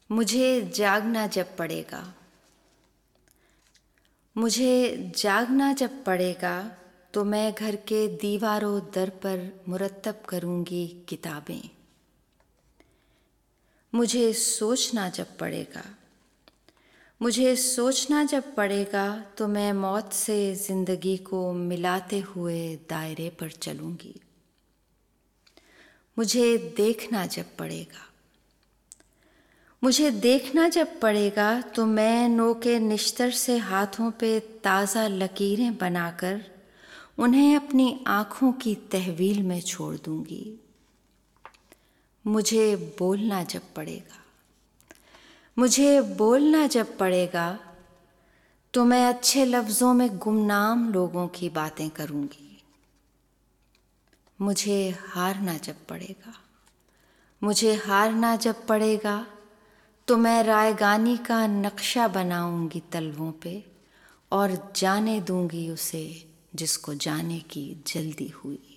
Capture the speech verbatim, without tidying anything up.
मुझे जागना जब पड़ेगा मुझे जागना जब पड़ेगा तो मैं घर के दीवारों दर पर मुरत्तब करूँगी किताबें। मुझे सोचना जब पड़ेगा मुझे सोचना जब पड़ेगा तो मैं मौत से ज़िंदगी को मिलाते हुए दायरे पर चलूँगी। मुझे देखना जब पड़ेगा मुझे देखना जब पड़ेगा तो मैं नोके निश्तर से हाथों पे ताज़ा लकीरें बनाकर उन्हें अपनी आँखों की तहवील में छोड़ दूँगी। मुझे बोलना जब पड़ेगा मुझे बोलना जब पड़ेगा तो मैं अच्छे लफ्ज़ों में गुमनाम लोगों की बातें करूँगी। मुझे हारना जब पड़ेगा मुझे हारना जब पड़ेगा तो मैं रायगानी का नक्शा बनाऊंगी तलवों पे और जाने दूंगी उसे जिसको जाने की जल्दी हुई।